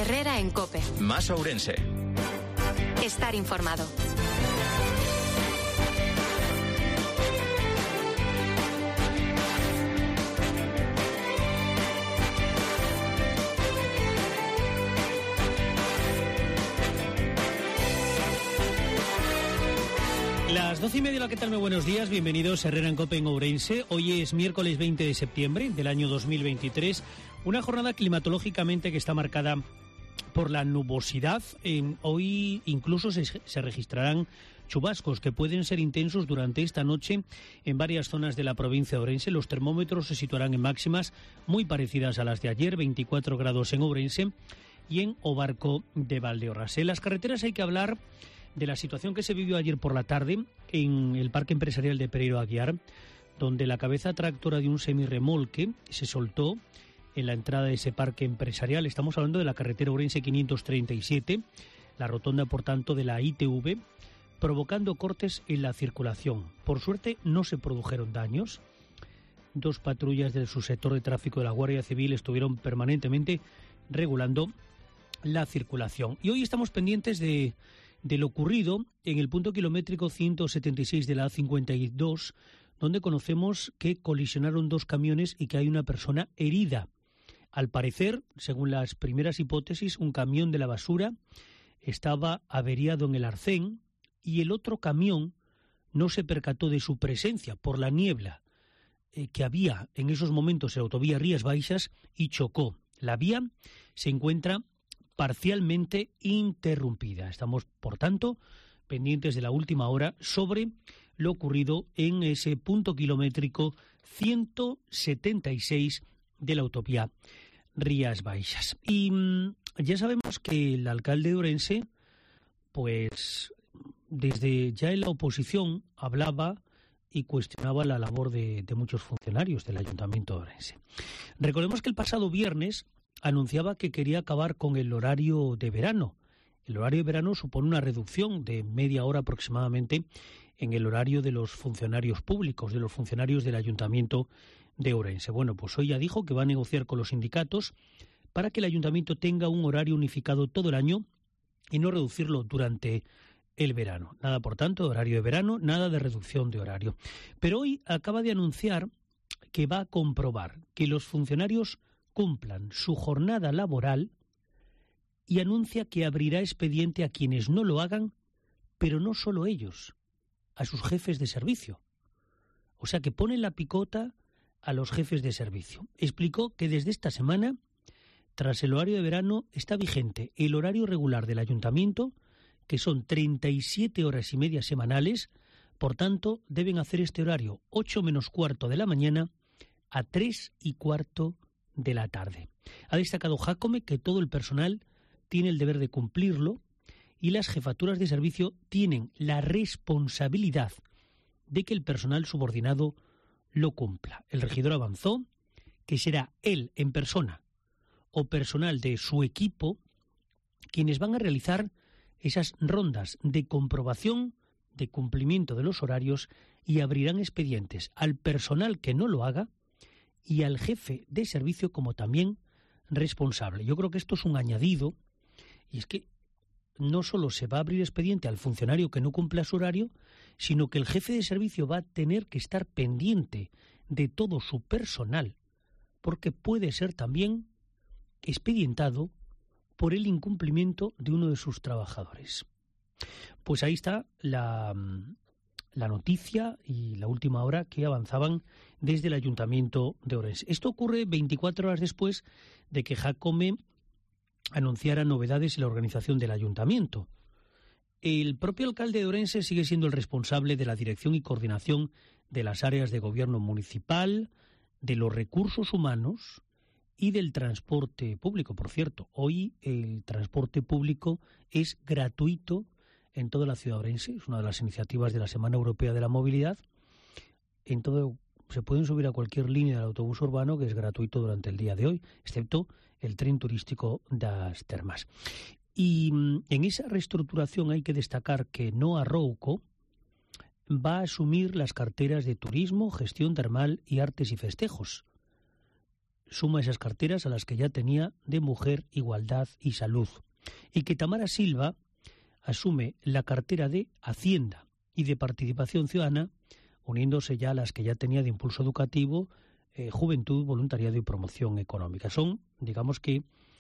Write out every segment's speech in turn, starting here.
Herrera en COPE. Más Ourense. Estar informado. Las 12:30, ¿qué tal? Muy buenos días, bienvenidos a Herrera en COPE en Ourense. Hoy es miércoles 20 de septiembre del año 2023, una jornada climatológicamente que está marcada por la nubosidad. Hoy incluso se registrarán chubascos que pueden ser intensos durante esta noche en varias zonas de la provincia de Ourense. Los termómetros se situarán en máximas muy parecidas a las de ayer, 24 grados en Ourense y en Obarco de Valdeorras. En las carreteras hay que hablar de la situación que se vivió ayer por la tarde en el Parque Empresarial de Pereiro Aguiar, donde la cabeza tractora de un semirremolque se soltó en la entrada de ese parque empresarial. Estamos hablando de la carretera Ourense 537, la rotonda, por tanto, de la ITV, provocando cortes en la circulación. Por suerte, no se produjeron daños. Dos patrullas del subsector de tráfico de la Guardia Civil estuvieron permanentemente regulando la circulación. Y hoy estamos pendientes de lo ocurrido en el punto kilométrico 176 de la A52, donde conocemos que colisionaron dos camiones y que hay una persona herida. Al parecer, según las primeras hipótesis, un camión de la basura estaba averiado en el arcén y el otro camión no se percató de su presencia por la niebla que había en esos momentos en la autovía Rías Baixas y chocó. La vía se encuentra parcialmente interrumpida. Estamos, por tanto, pendientes de la última hora sobre lo ocurrido en ese punto kilométrico 176 de la autovía Rías Baixas. Y ya sabemos que el alcalde de Ourense, pues desde ya en la oposición, hablaba y cuestionaba la labor de muchos funcionarios del Ayuntamiento de Ourense. Recordemos que el pasado viernes anunciaba que quería acabar con el horario de verano. El horario de verano supone una reducción de media hora aproximadamente en el horario de los funcionarios públicos, de los funcionarios del Ayuntamiento de Ourense. Bueno, pues hoy ya dijo que va a negociar con los sindicatos para que el Ayuntamiento tenga un horario unificado todo el año y no reducirlo durante el verano. Nada, por tanto, de horario de verano, nada de reducción de horario. Pero hoy acaba de anunciar que va a comprobar que los funcionarios cumplan su jornada laboral y anuncia que abrirá expediente a quienes no lo hagan, pero no solo ellos, a sus jefes de servicio. O sea que ponen la picota a los jefes de servicio. Explicó que desde esta semana, tras el horario de verano, está vigente el horario regular del Ayuntamiento, que son 37 horas y media semanales. Por tanto, deben hacer este horario 8 menos cuarto de la mañana a 3 y cuarto de la tarde. Ha destacado Jácome que todo el personal tiene el deber de cumplirlo y las jefaturas de servicio tienen la responsabilidad de que el personal subordinado lo cumpla. El regidor avanzó que será él en persona o personal de su equipo quienes van a realizar esas rondas de comprobación de cumplimiento de los horarios y abrirán expedientes al personal que no lo haga y al jefe de servicio como también responsable. Yo creo que esto es un añadido, y es que no solo se va a abrir expediente al funcionario que no cumpla su horario, sino que el jefe de servicio va a tener que estar pendiente de todo su personal, porque puede ser también expedientado por el incumplimiento de uno de sus trabajadores. Pues ahí está la noticia y la última hora que avanzaban desde el Ayuntamiento de Ourense. Esto ocurre 24 horas después de que Jácome anunciara novedades en la organización del Ayuntamiento. El propio alcalde de Ourense sigue siendo el responsable de la dirección y coordinación de las áreas de gobierno municipal, de los recursos humanos y del transporte público. Por cierto, hoy el transporte público es gratuito en toda la ciudad de Ourense. Es una de las iniciativas de la Semana Europea de la Movilidad. Se pueden subir a cualquier línea del autobús urbano, que es gratuito durante el día de hoy, excepto el tren turístico das Termas. Y en esa reestructuración hay que destacar que Noa Rouco va a asumir las carteras de Turismo, Gestión Termal y Artes y Festejos. suma esas carteras a las que ya tenía de Mujer, Igualdad y Salud. Y que Tamara Silva asume la cartera de Hacienda y de Participación Ciudadana, uniéndose ya a las que ya tenía de Impulso Educativo, Juventud, Voluntariado y Promoción Económica. Son, digamos que,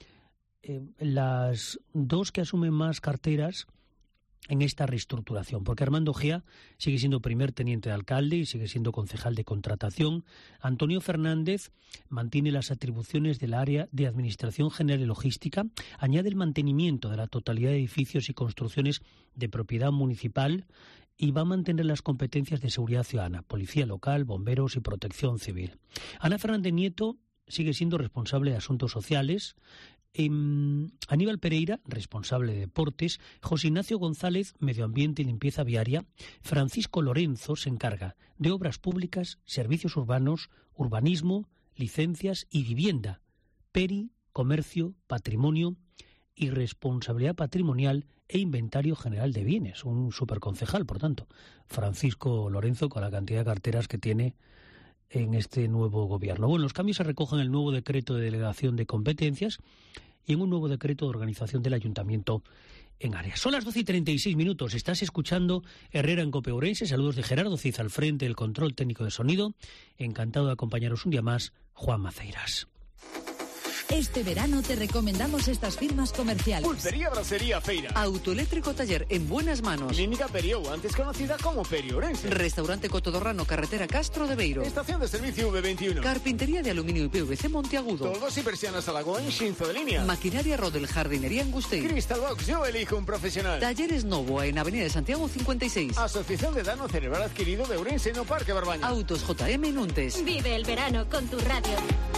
las dos que asumen más carteras en esta reestructuración, porque Armando Gea sigue siendo primer teniente de alcalde y sigue siendo concejal de contratación. Antonio Fernández mantiene las atribuciones del área de Administración General y Logística, añade el mantenimiento de la totalidad de edificios y construcciones de propiedad municipal y va a mantener las competencias de seguridad ciudadana, policía local, bomberos y protección civil. Ana Fernández Nieto sigue siendo responsable de asuntos sociales. Aníbal Pereira, responsable de deportes, José Ignacio González, medio ambiente y limpieza viaria, Francisco Lorenzo se encarga de obras públicas, servicios urbanos, urbanismo, licencias y vivienda, Peri, comercio, patrimonio y responsabilidad patrimonial e inventario general de bienes, un superconcejal, por tanto, Francisco Lorenzo, con la cantidad de carteras que tiene en este nuevo gobierno. Bueno, los cambios se recogen en el nuevo decreto de delegación de competencias y en un nuevo decreto de organización del ayuntamiento en áreas. Son las 12:36. Estás escuchando Herrera en COPE Ourense. Saludos de Gerardo Cid al frente del control técnico de sonido. Encantado de acompañaros un día más, Juan Maceiras. Este verano te recomendamos estas firmas comerciales. Pulpería Brasería Feira. Autoeléctrico Taller en buenas manos. Clínica Periou, antes conocida como Periourense. Restaurante Cotodorrano, carretera Castro de Beiro. Estación de servicio V21. Carpintería de aluminio y PVC Monteagudo. Toldos y persianas Alagoen, Xinzo de línea. Maquinaria Rodel, jardinería Angustei. Crystal Box, yo elijo un profesional. Talleres Novoa en Avenida de Santiago 56. Asociación de Daño Cerebral Adquirido de Ourense no Parque Barbaña. Autos JM Nuntes. Vive el verano con tu radio.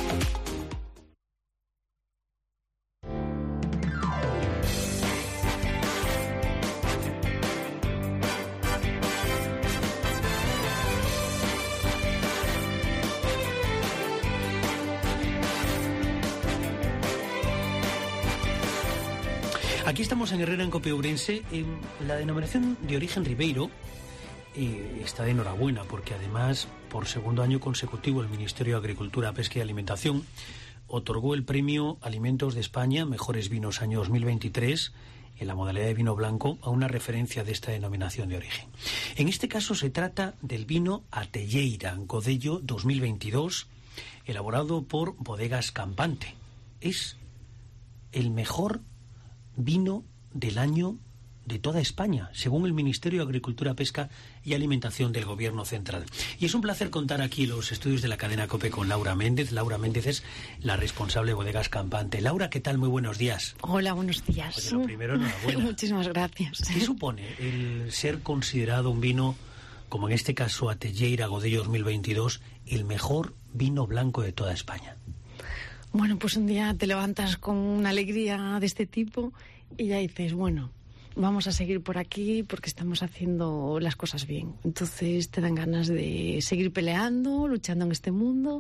Aquí estamos en Herrera en COPE Ourense. La denominación de origen Ribeiro está de enhorabuena, porque además, por segundo año consecutivo, el Ministerio de Agricultura, Pesca y Alimentación otorgó el premio Alimentos de España Mejores Vinos año 2023 en la modalidad de vino blanco a una referencia de esta denominación de origen. En este caso se trata del vino Atelleira Godello 2022, elaborado por Bodegas Campante. Es el mejor vino del año de toda España, según el Ministerio de Agricultura, Pesca y Alimentación del Gobierno Central. Y es un placer contar aquí los estudios de la cadena COPE con Laura Méndez. Laura Méndez es la responsable de Bodegas Campante. Laura, ¿qué tal? Muy buenos días. Hola, buenos días. Oye, lo primero, enhorabuena. Muchísimas gracias. ¿Qué supone el ser considerado un vino, como en este caso Atelleira Godello 2022, el mejor vino blanco de toda España? Bueno, pues un día te levantas con una alegría de este tipo y ya dices, bueno, vamos a seguir por aquí porque estamos haciendo las cosas bien. Entonces te dan ganas de seguir peleando, luchando en este mundo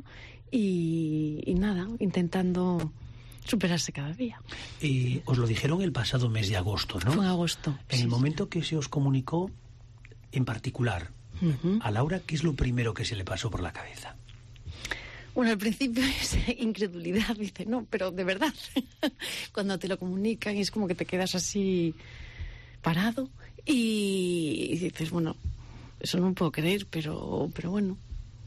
y nada, intentando superarse cada día. Os lo dijeron el pasado mes de agosto, ¿no? Fue en agosto. En el momento que se os comunicó, en particular, a Laura, ¿qué es lo primero que se le pasó por la cabeza? Bueno, al principio es incredulidad, dice, no, pero de verdad, cuando te lo comunican es como que te quedas así parado y dices, bueno, eso no puedo creer, pero bueno.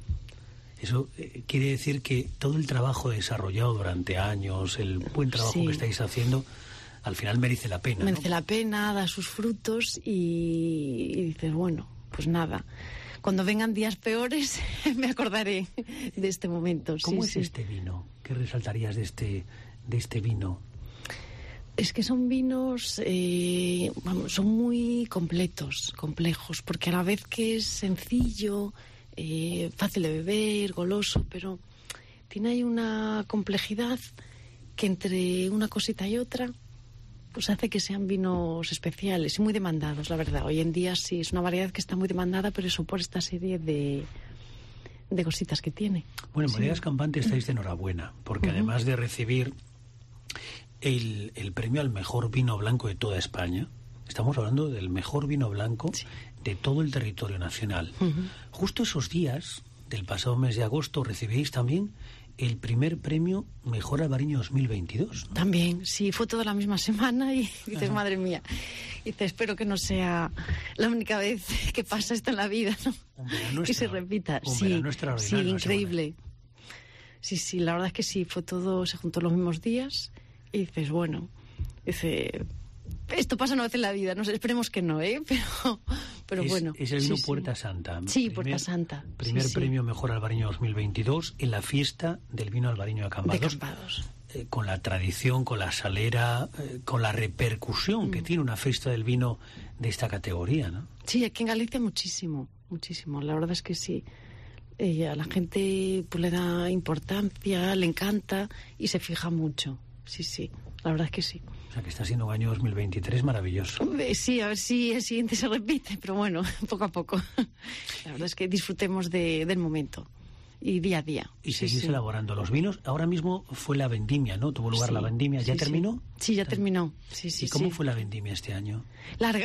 Eso quiere decir que todo el trabajo desarrollado durante años, el buen trabajo que estáis haciendo, al final merece la pena, Merece ¿no? la pena, da sus frutos y dices, bueno, pues nada. Cuando vengan días peores, me acordaré de este momento. ¿Cómo es este vino? ¿Qué resaltarías de este vino? Es que son vinos, son muy completos, complejos, porque a la vez que es sencillo, fácil de beber, goloso, pero tiene ahí una complejidad que entre una cosita y otra pues hace que sean vinos especiales y muy demandados, la verdad. Hoy en día sí es una variedad que está muy demandada, pero eso por esta serie de cositas que tiene. Bueno, en Bodegas Campante estáis de enhorabuena, porque además de recibir el premio al mejor vino blanco de toda España, estamos hablando del mejor vino blanco de todo el territorio nacional. Justo esos días del pasado mes de agosto recibíais también el primer premio Mejor Albariño 2022, ¿no? También, sí, fue toda la misma semana y dices, madre mía, dices, espero que no sea la única vez que pasa esto en la vida, ¿no? Que se repita. Sí, increíble. Sí, la verdad es que sí, fue todo, se juntó los mismos días y dices, bueno, esto pasa una vez en la vida, no sé, esperemos que no, pero bueno. Es el vino Puerta Santa. Sí, Puerta Santa. Primer premio Mejor Albariño 2022 en la fiesta del vino albariño de Cambados. Con la tradición, con la salera, con la repercusión que tiene una fiesta del vino de esta categoría, ¿no? Sí, aquí en Galicia muchísimo. La verdad es que sí. A la gente pues le da importancia, le encanta y se fija mucho. Sí, la verdad es que sí. O sea, que está siendo un año 2023 maravilloso. Sí, a ver si el siguiente se repite, pero bueno, poco a poco. La verdad es que disfrutemos del momento y día a día. Y seguís elaborando los vinos. Ahora mismo fue la vendimia, ¿no? Tuvo lugar la vendimia. ¿Ya terminó? Sí, ya terminó. ¿Y cómo fue la vendimia este año? Larga,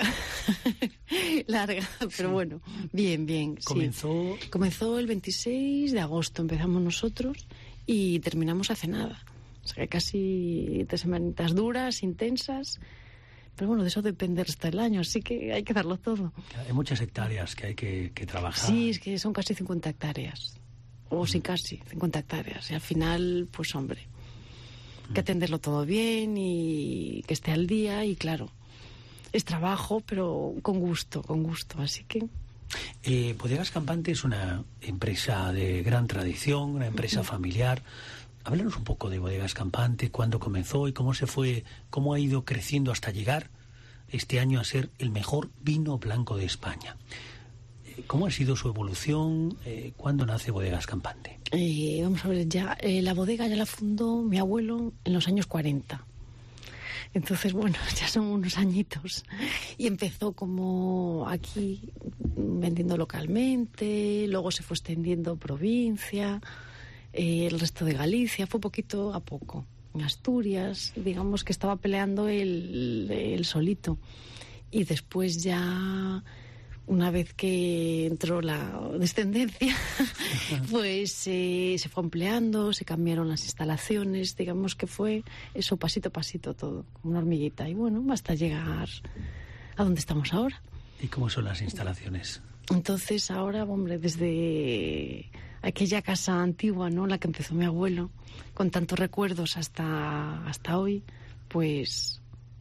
pero bueno, bien. Comenzó el 26 de agosto, empezamos nosotros y terminamos hace nada. O sea, que casi 3 semanitas duras, intensas. Pero bueno, de eso depende el resto del año, así que hay que darlo todo. Hay muchas hectáreas que hay que trabajar. Sí, es que son casi 50 hectáreas. O sí, casi 50 hectáreas. Y al final, pues hombre, hay que atenderlo todo bien y que esté al día. Y claro, es trabajo, pero con gusto. Así que... Bodegas Campante es una empresa de gran tradición, una empresa familiar. Háblanos un poco de Bodegas Campante, cuándo comenzó y cómo ha ido creciendo hasta llegar este año a ser el mejor vino blanco de España. ¿Cómo ha sido su evolución? ¿Cuándo nace Bodegas Campante? Vamos a ver, la bodega ya la fundó mi abuelo en los años 40. Entonces, bueno, ya son unos añitos. Y empezó como aquí, vendiendo localmente, luego se fue extendiendo provincia, el resto de Galicia, fue poquito a poco. En Asturias, digamos que estaba peleando el solito. Y después ya, una vez que entró la descendencia, pues se fue ampliando, se cambiaron las instalaciones, digamos que fue eso pasito a pasito todo, como una hormiguita. Y bueno, hasta llegar a donde estamos ahora. ¿Y cómo son las instalaciones? Entonces ahora, hombre, desde aquella casa antigua, ¿no?, la que empezó mi abuelo, con tantos recuerdos hasta hoy, pues...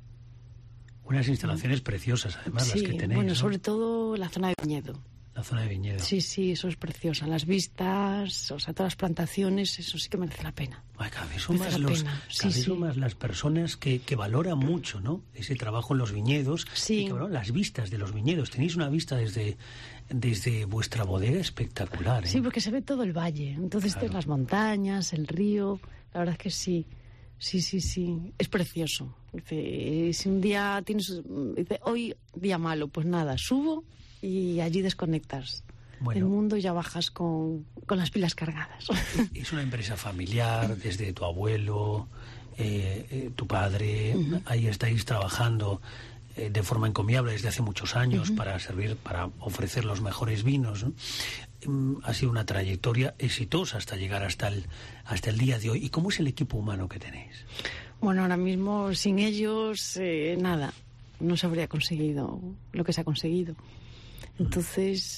Unas instalaciones preciosas, además, las que tenéis. Bueno, ¿no? Sobre todo la zona de viñedo. La zona de viñedo. Sí, eso es preciosa. Las vistas, o sea, todas las plantaciones, eso sí que merece la pena. Ay, cada vez son más las personas que valoran mucho, ¿no?, ese trabajo en los viñedos. Sí. Y que valoran las vistas de los viñedos. Tenéis una vista desde vuestra bodega espectacular, ¿eh? Sí, porque se ve todo el valle. Entonces, claro, las montañas, el río, la verdad es que sí. Sí, es precioso. Dice, si un día hoy día malo, pues nada, subo y allí desconectas del mundo y ya bajas con las pilas cargadas. Es una empresa familiar, desde tu abuelo, tu padre, ahí estáis trabajando de forma encomiable desde hace muchos años para ofrecer los mejores vinos, ¿no? Ha sido una trayectoria exitosa hasta llegar hasta el día de hoy. ¿Y cómo es el equipo humano que tenéis? Bueno, ahora mismo sin ellos nada, no se habría conseguido lo que se ha conseguido. Entonces,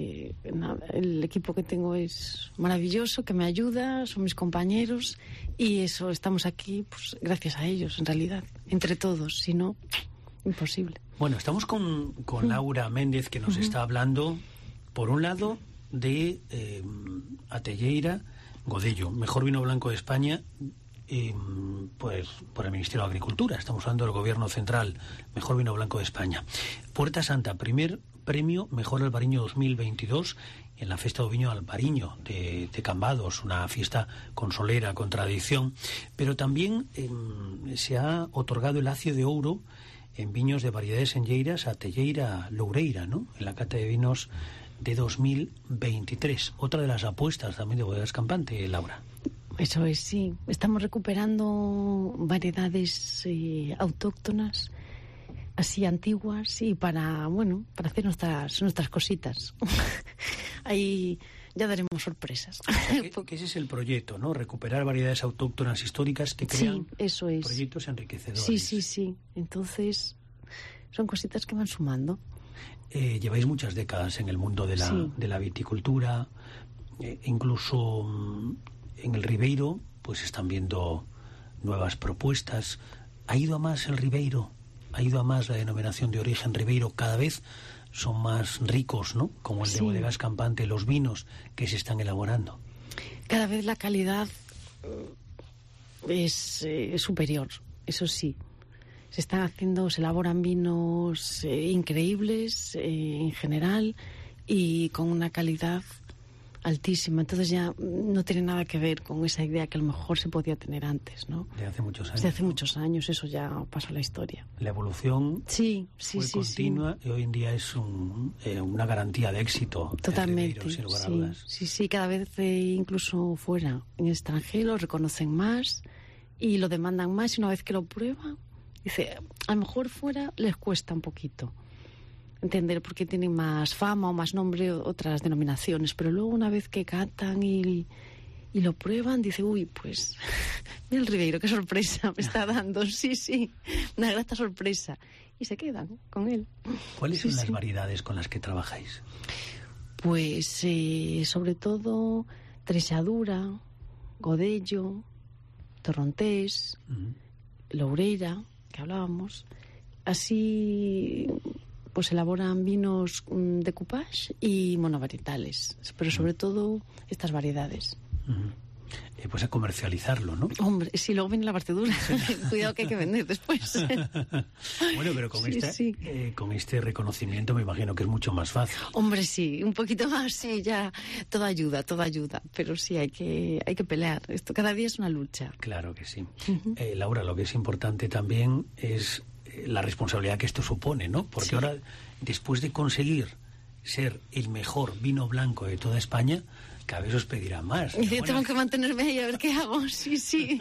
el equipo que tengo es maravilloso, que me ayuda, son mis compañeros y eso, estamos aquí pues gracias a ellos, en realidad, entre todos, si no, imposible. Bueno, estamos con Laura Méndez, que nos está hablando, por un lado, de Atelleira Godello, mejor vino blanco de España, pues por el Ministerio de Agricultura. Estamos hablando del Gobierno Central, mejor vino blanco de España. Puerta Santa, primer premio Mejor Albariño 2022 en la Festa do Viño Albariño de Cambados, una fiesta con solera, con tradición, pero también se ha otorgado el Acio de Ouro en viños de variedades enlleiras a Telleira Loureira, ¿no?, en la cata de vinos de 2023. Otra de las apuestas también de Bodegas Campante, Laura. Eso es, sí. Estamos recuperando variedades autóctonas, así antiguas, y para hacer nuestras cositas. Ahí ya daremos sorpresas. Que ese es el proyecto, ¿no? Recuperar variedades autóctonas históricas que crean eso es. Proyectos enriquecedores. Sí. Entonces, son cositas que van sumando. Lleváis muchas décadas en el mundo de la viticultura, incluso en el Ribeiro, pues están viendo nuevas propuestas. ¿Ha ido a más el Ribeiro? ¿Ha ido a más la denominación de origen Ribeiro? Cada vez son más ricos, ¿no? Como el de Bodegas Campante, los vinos que se están elaborando. Cada vez la calidad es superior, eso sí. Se elaboran vinos increíbles en general y con una calidad altísima. Entonces ya no tiene nada que ver con esa idea que a lo mejor se podía tener antes, ¿no? De hace muchos años. De hace muchos años, eso ya pasó a la historia. La evolución fue continua y hoy en día es una garantía de éxito. Totalmente. Ribeiro, sin lugar a dudas. Sí, cada vez incluso fuera, en el extranjero, lo reconocen más y lo demandan más, y una vez que lo prueban, dice, a lo mejor fuera les cuesta un poquito entender por qué tienen más fama o más nombre otras denominaciones, pero luego una vez que catan y lo prueban, dice, uy, pues mira el Ribeiro, qué sorpresa me está dando, sí, una grata sorpresa, y se quedan con él. ¿Cuáles son las variedades con las que trabajáis? Pues sobre todo Trexadura, Godello, Torrontés, Loureira, que hablábamos. Así pues elaboran vinos de coupage y monovarietales, pero sobre todo estas variedades. Pues a comercializarlo, ¿no? Hombre, si luego viene la parte dura. Cuidado que hay que vender después. Bueno, pero con este reconocimiento me imagino que es mucho más fácil. Hombre, sí, un poquito más, sí, ya todo ayuda. Pero sí, hay que pelear. Esto cada día es una lucha. Claro que sí. Laura, lo que es importante también es la responsabilidad que esto supone, ¿no? Porque ahora, después de conseguir ser el mejor vino blanco de toda España, cada vez os pedirán más. Yo tengo que mantenerme ahí a ver qué hago. Sí.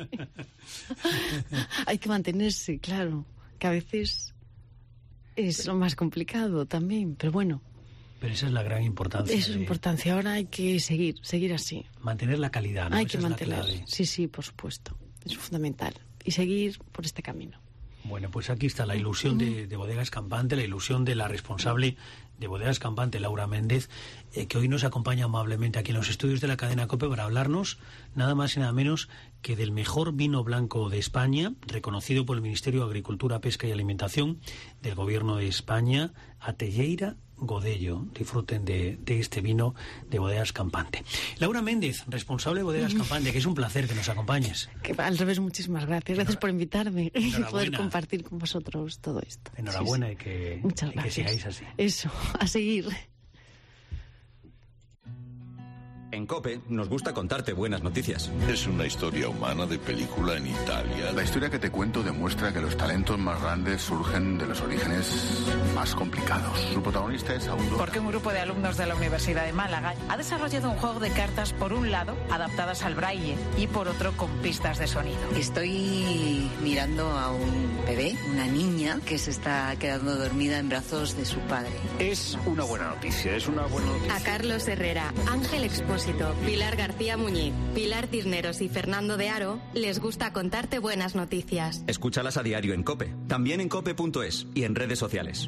Hay que mantenerse, claro. Que a veces es lo más complicado también, pero bueno. Pero esa es la gran importancia. Eso es importancia. Ahora hay que seguir así. Mantener la calidad, ¿no? Hay que mantener. Sí, por supuesto. Es fundamental. Y seguir por este camino. Bueno, pues aquí está la ilusión de Bodegas Campante, la ilusión de la responsable de Bodegas Campante, Laura Méndez, que hoy nos acompaña amablemente aquí en los estudios de la cadena COPE para hablarnos nada más y nada menos que del mejor vino blanco de España, reconocido por el Ministerio de Agricultura, Pesca y Alimentación del Gobierno de España, Atelleira Godello. Disfruten de este vino de Bodegas Campante. Laura Méndez, responsable de Bodegas Campante, que es un placer que nos acompañes. Que al revés, muchísimas gracias. Gracias por invitarme y poder compartir con vosotros todo esto. Enhorabuena y que sigáis así. Eso, a seguir. En COPE nos gusta contarte buenas noticias. Es una historia humana de película en Italia. La historia que te cuento demuestra que los talentos más grandes surgen de los orígenes más complicados. Su protagonista es Aurora. Porque un grupo de alumnos de la Universidad de Málaga ha desarrollado un juego de cartas, por un lado, adaptadas al braille, y por otro, con pistas de sonido. Estoy mirando a un bebé, una niña, que se está quedando dormida en brazos de su padre. Es una buena noticia, A Carlos Herrera, Ángel Expósito, Pilar García Muñiz, Pilar Cisneros y Fernando de Aro les gusta contarte buenas noticias. Escúchalas a diario en COPE, también en cope.es y en redes sociales.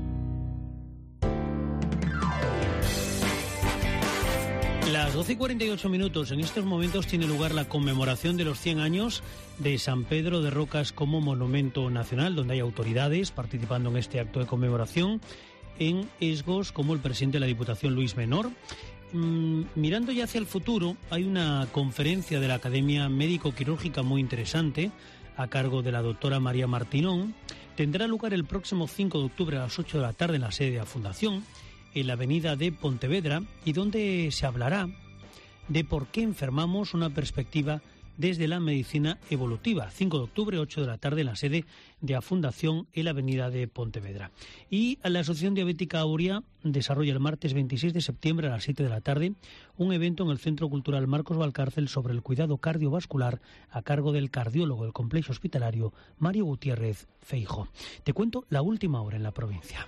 Las 12:48. En estos momentos tiene lugar la conmemoración de los 100 años de San Pedro de Rocas como monumento nacional, donde hay autoridades participando en este acto de conmemoración. En Esgos, como el presidente de la Diputación, Luis Menor. Mirando ya hacia el futuro, hay una conferencia de la Academia Médico-Quirúrgica muy interesante, a cargo de la doctora María Martinón. Tendrá lugar el próximo 5 de octubre a las 8 de la tarde en la sede de la Fundación, en la avenida de Pontevedra, y donde se hablará de por qué enfermamos, una perspectiva desde la medicina evolutiva. 5 de octubre, 8 de la tarde, en la sede de la Fundación, en la avenida de Pontevedra. Y la Asociación Diabética Auria desarrolla el martes 26 de septiembre a las 7 de la tarde un evento en el Centro Cultural Marcos Valcárcel sobre el cuidado cardiovascular a cargo del cardiólogo del complejo hospitalario Mario Gutiérrez Feijóo. Te cuento la última hora en la provincia.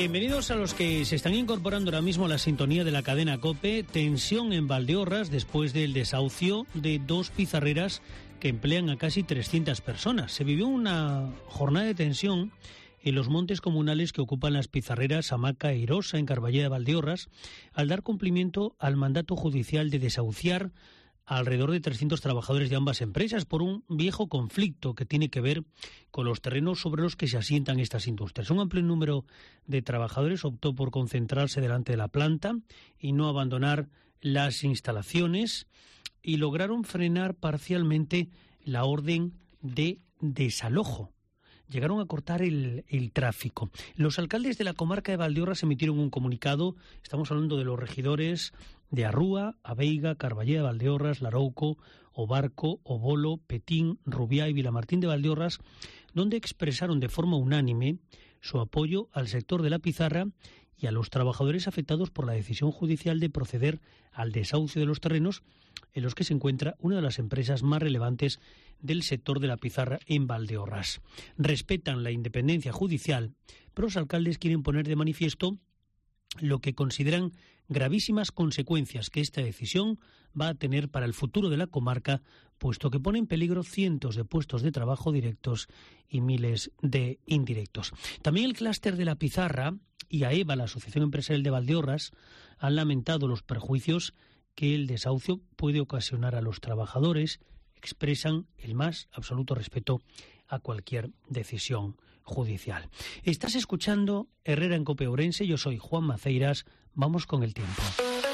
Bienvenidos a los que se están incorporando ahora mismo a la sintonía de la cadena COPE. Tensión en Valdeorras después del desahucio de 2 pizarreras que emplean a casi 300 personas. Se vivió una jornada de tensión en los montes comunales que ocupan las pizarreras Hamaca e Irosa en Carballeda de Valdeorras al dar cumplimiento al mandato judicial de desahuciar a alrededor de 300 trabajadores de ambas empresas por un viejo conflicto que tiene que ver con los terrenos sobre los que se asientan estas industrias. Un amplio número de trabajadores optó por concentrarse delante de la planta y no abandonar las instalaciones y lograron frenar parcialmente la orden de desalojo. Llegaron a cortar el tráfico. Los alcaldes de la comarca de Valdeorras emitieron un comunicado. Estamos hablando de los regidores de Arrúa, Abeiga, Carballeda de Valdeorras, Larouco, Obarco, Obolo, Petín, Rubiá y Vilamartín de Valdeorras, donde expresaron de forma unánime su apoyo al sector de la pizarra y a los trabajadores afectados por la decisión judicial de proceder al desahucio de los terrenos en los que se encuentra una de las empresas más relevantes del sector de la pizarra en Valdeorras. Respetan la independencia judicial, pero los alcaldes quieren poner de manifiesto lo que consideran gravísimas consecuencias que esta decisión va a tener para el futuro de la comarca, puesto que pone en peligro cientos de puestos de trabajo directos y miles de indirectos. También el clúster de la pizarra y AEVA, la Asociación Empresarial de Valdeorras, han lamentado los perjuicios que el desahucio puede ocasionar a los trabajadores. Expresan el más absoluto respeto a cualquier decisión judicial. Estás escuchando Herrera en COPE Ourense, yo soy Juan Maceiras, vamos con el tiempo.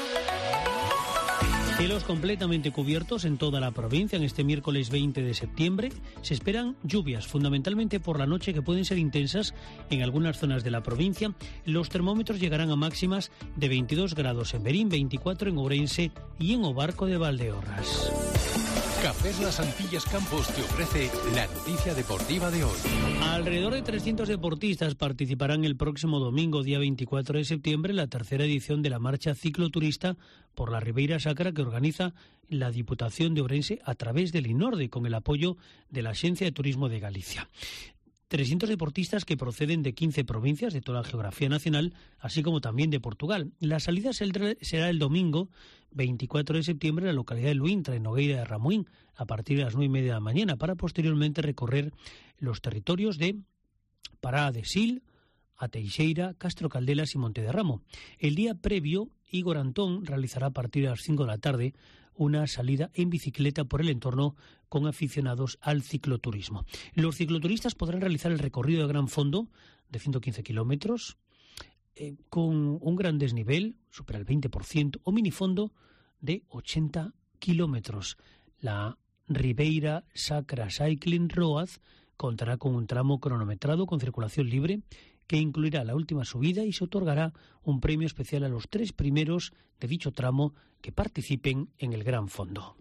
Cielos completamente cubiertos en toda la provincia en este miércoles 20 de septiembre. Se esperan lluvias, fundamentalmente por la noche, que pueden ser intensas en algunas zonas de la provincia. Los termómetros llegarán a máximas de 22 grados en Berín, 24 en Ourense y en Obarco de Valdeorras. Cafés Las Antillas Campos te ofrece la noticia deportiva de hoy. Alrededor de 300 deportistas participarán el próximo domingo, día 24 de septiembre, en la tercera edición de la marcha cicloturista por la Ribeira Sacra que organiza la Diputación de Ourense a través del INORDE, con el apoyo de la Agencia de Turismo de Galicia. 300 deportistas que proceden de 15 provincias de toda la geografía nacional, así como también de Portugal. La salida será el domingo 24 de septiembre en la localidad de Luintra, en Nogueira de Ramuín, a partir de las 9:30 de la mañana, para posteriormente recorrer los territorios de Pará de Sil, a Teixeira, Castro Caldelas y Monte de Ramo. El día previo, Igor Antón realizará a partir de las 5 de la tarde una salida en bicicleta por el entorno con aficionados al cicloturismo. Los cicloturistas podrán realizar el recorrido de gran fondo de 115 kilómetros con un gran desnivel, supera el 20%, o minifondo de 80 kilómetros. La Ribeira Sacra Cycling Road contará con un tramo cronometrado con circulación libre que incluirá la última subida y se otorgará un premio especial a los 3 primeros de dicho tramo que participen en el gran fondo.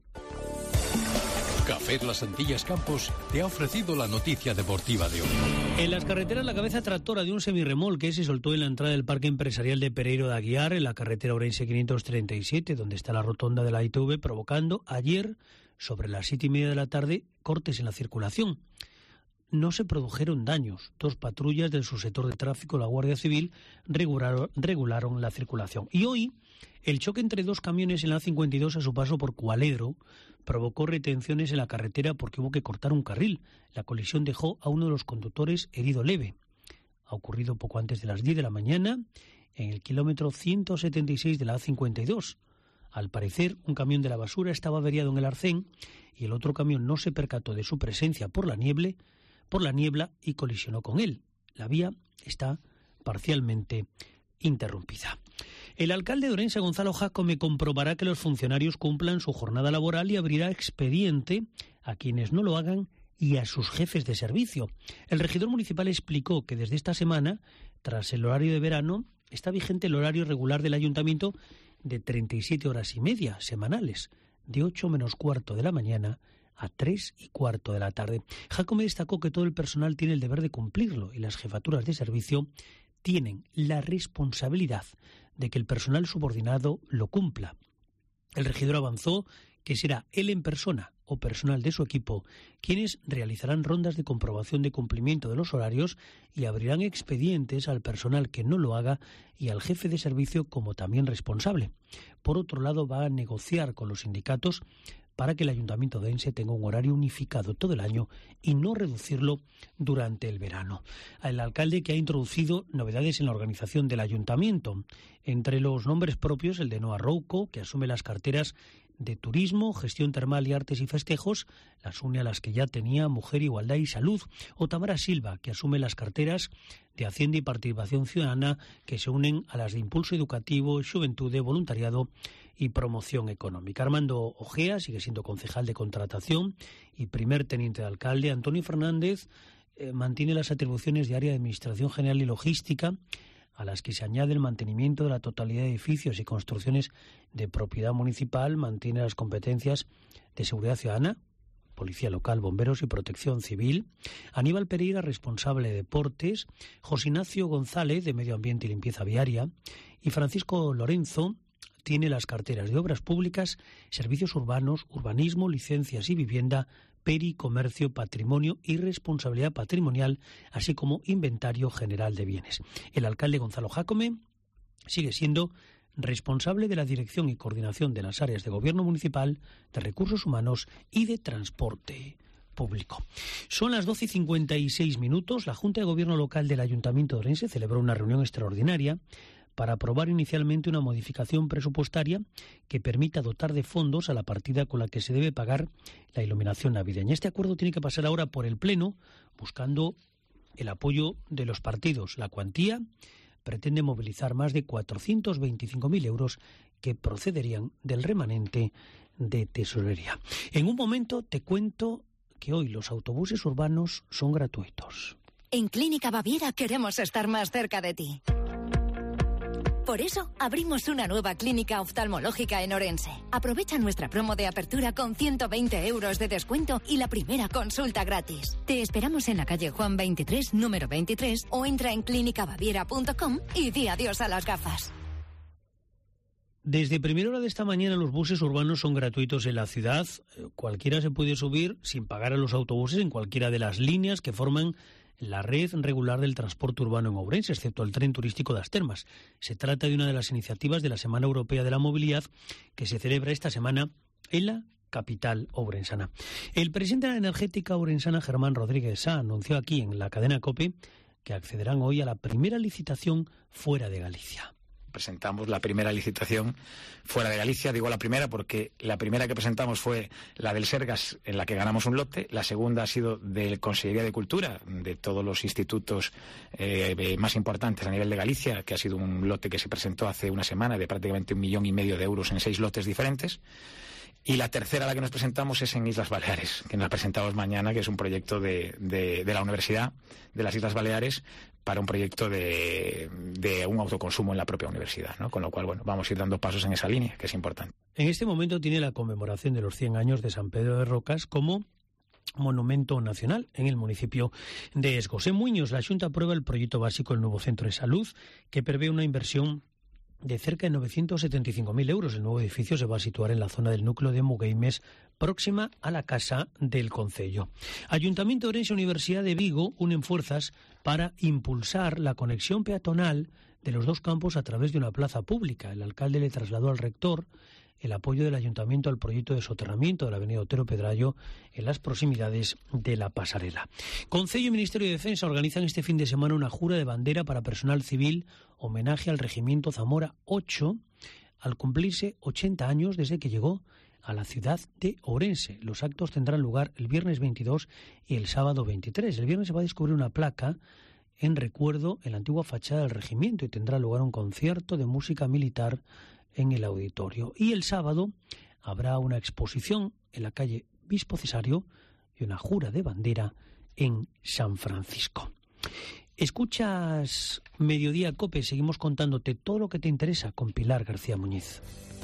Café Las Antillas Campos te ha ofrecido la noticia deportiva de hoy. En las carreteras, la cabeza tractora de un semirremolque se soltó en la entrada del Parque Empresarial de Pereiro de Aguiar, en la carretera Ourense 537, donde está la rotonda de la ITV, provocando ayer, sobre las 7:30 de la tarde, cortes en la circulación. No se produjeron daños. 2 patrullas del subsector de tráfico de la Guardia Civil regularon la circulación. Y hoy, el choque entre 2 camiones en la A52 a su paso por Cualedro provocó retenciones en la carretera porque hubo que cortar un carril. La colisión dejó a uno de los conductores herido leve. Ha ocurrido poco antes de las 10 de la mañana en el kilómetro 176 de la A52. Al parecer, un camión de la basura estaba averiado en el arcén y el otro camión no se percató de su presencia por la niebla y colisionó con él. La vía está parcialmente interrumpida. El alcalde de Ourense, Gonzalo Jácome, comprobará que los funcionarios cumplan su jornada laboral y abrirá expediente a quienes no lo hagan y a sus jefes de servicio. El regidor municipal explicó que desde esta semana, tras el horario de verano, está vigente el horario regular del ayuntamiento de 37 horas y media semanales, de 8 menos cuarto de la mañana a 3:15 de la tarde. Jácome destacó que todo el personal tiene el deber de cumplirlo y las jefaturas de servicio tienen la responsabilidad de que el personal subordinado lo cumpla. El regidor avanzó que será él en persona o personal de su equipo quienes realizarán rondas de comprobación de cumplimiento de los horarios y abrirán expedientes al personal que no lo haga y al jefe de servicio como también responsable. Por otro lado, va a negociar con los sindicatos para que el Ayuntamiento de Orense tenga un horario unificado todo el año y no reducirlo durante el verano. El alcalde, que ha introducido novedades en la organización del Ayuntamiento. Entre los nombres propios, el de Noa Rouco, que asume las carteras de Turismo, Gestión Termal y Artes y Festejos, las une a las que ya tenía Mujer, Igualdad y Salud, o Tamara Silva, que asume las carteras de Hacienda y Participación Ciudadana, que se unen a las de Impulso Educativo, Xuventude, Voluntariado y Promoción Económica. Armando Ojea sigue siendo concejal de Contratación y primer teniente de alcalde. Antonio Fernández mantiene las atribuciones de Área de Administración General y Logística, a las que se añade el mantenimiento de la totalidad de edificios y construcciones de propiedad municipal. Mantiene las competencias de Seguridad Ciudadana, Policía Local, Bomberos y Protección Civil. Aníbal Pereira, responsable de Deportes. José Ignacio González, de Medio Ambiente y Limpieza Viaria. Y Francisco Lorenzo tiene las carteras de Obras Públicas, Servicios Urbanos, Urbanismo, Licencias y Vivienda, Peri, Comercio, Patrimonio y Responsabilidad Patrimonial, así como Inventario General de Bienes. El alcalde Gonzalo Jácome sigue siendo responsable de la dirección y coordinación de las áreas de Gobierno Municipal, de Recursos Humanos y de Transporte Público. Son las 12:56. La Junta de Gobierno Local del Ayuntamiento de Orense celebró una reunión extraordinaria para aprobar inicialmente una modificación presupuestaria que permita dotar de fondos a la partida con la que se debe pagar la iluminación navideña. Este acuerdo tiene que pasar ahora por el Pleno, buscando el apoyo de los partidos. La cuantía pretende movilizar más de 425.000 euros que procederían del remanente de tesorería. En un momento te cuento que hoy los autobuses urbanos son gratuitos. En Clínica Baviera queremos estar más cerca de ti. Por eso, abrimos una nueva clínica oftalmológica en Orense. Aprovecha nuestra promo de apertura con 120 euros de descuento y la primera consulta gratis. Te esperamos en la calle Juan 23, número 23, o entra en clinicabaviera.com y di adiós a las gafas. Desde primera hora de esta mañana los buses urbanos son gratuitos en la ciudad. Cualquiera se puede subir sin pagar a los autobuses en cualquiera de las líneas que forman la red regular del transporte urbano en Ourense, excepto el tren turístico de As Termas. Se trata de una de las iniciativas de la Semana Europea de la Movilidad que se celebra esta semana en la capital ourensana. El presidente de la energética ourensana, Germán Rodríguez Sá, anunció aquí en la cadena COPE que accederán hoy a la primera licitación fuera de Galicia. Presentamos la primera licitación fuera de Galicia. Digo la primera porque la primera que presentamos fue la del Sergas, en la que ganamos un lote. La segunda ha sido del Consellería de Cultura, de todos los institutos más importantes a nivel de Galicia, que ha sido un lote que se presentó hace una semana de prácticamente 1,5 millones de euros en 6 lotes diferentes. Y la tercera, la que nos presentamos, es en Islas Baleares, que nos presentamos mañana, que es un proyecto de la Universidad de las Islas Baleares para un proyecto de un autoconsumo en la propia universidad, ¿no? Con lo cual, bueno, vamos a ir dando pasos en esa línea, que es importante. En este momento tiene la conmemoración de los 100 años de San Pedro de Rocas como monumento nacional en el municipio de Esgos. En Muiños, la Xunta aprueba el proyecto básico del nuevo centro de salud, que prevé una inversión de cerca de 975.000 euros. El nuevo edificio se va a situar en la zona del núcleo de Mugueimes, próxima a la Casa del Concello. Ayuntamiento de Orense, Universidad de Vigo unen fuerzas para impulsar la conexión peatonal de los dos campos a través de una plaza pública. El alcalde le trasladó al rector el apoyo del ayuntamiento al proyecto de soterramiento de la avenida Otero Pedrayo en las proximidades de la pasarela. Concello y Ministerio de Defensa organizan este fin de semana una jura de bandera para personal civil, homenaje al Regimiento Zamora 8, al cumplirse 80 años desde que llegó a la ciudad de Ourense. Los actos tendrán lugar el viernes 22 y el sábado 23. El viernes se va a descubrir una placa en recuerdo en la antigua fachada del regimiento y tendrá lugar un concierto de música militar en el auditorio. Y el sábado habrá una exposición en la calle Bispo Cesario y una jura de bandera en San Francisco. Escuchas Mediodía COPE, seguimos contándote todo lo que te interesa con Pilar García Muñiz.